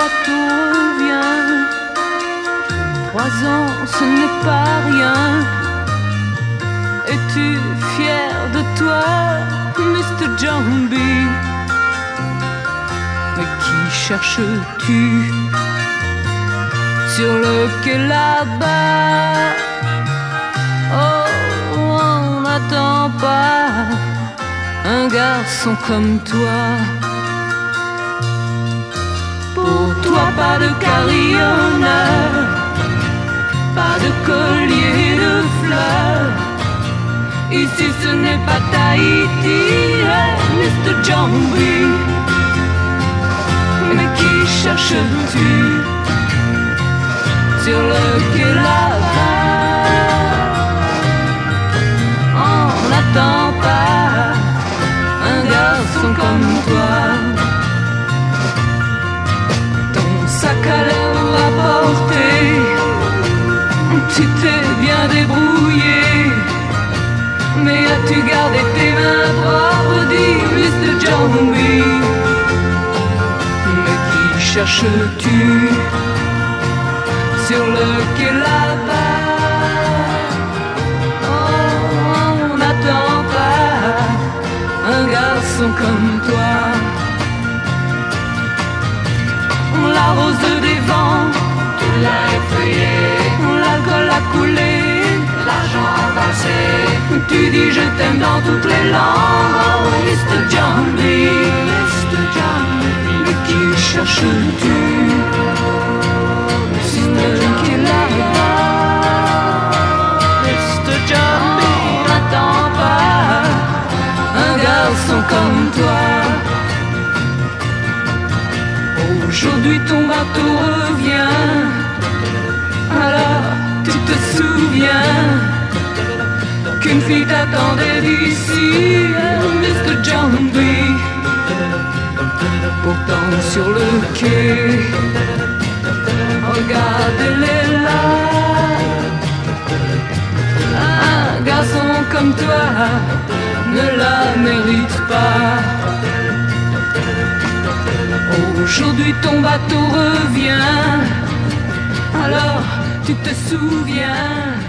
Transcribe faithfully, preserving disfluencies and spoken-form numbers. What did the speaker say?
bateau revient. Trois ans, ce n'est pas rien. Es-tu fier de toi, mister Jambi? Mais qui cherches-tu sur le quai là-bas? Oh, on n'attend pas un garçon comme toi. Pour toi, pas de carillonneur, pas de collier de fleurs. Ici, ce n'est pas Tahiti, hey, mister Jambi. Mais qui cherches-tu sur le quai là-bas? On n'attend pas un garçon comme toi. Ton sac à l'air rapporté, tu t'es bien débrouillé. Mais as-tu gardé tes mains propres, dit mister Jambi? Mais qui cherches-tu sur le quai là-bas? Oh, on n'attend pas un garçon comme toi. La rose des vents, tu l'as effeuillé. L'alcool a coulé, l'argent a passé. Tu dis je t'aime dans toutes les langues, oh mister Jambi, mister Jambi. Mais qui cherches-tu sur le quai là-bas? mister Jambi, on n'attend pas un garçon comme toi. Aujourd'hui ton bateau revient. Alors tu te souviens qu'une fille t'attendait d'ici, mister Jambi. Pourtant sur le quai, regardez-les là. Un garçon comme toi ne la mérite pas. Aujourd'hui ton bateau revient. Alors tu te souviens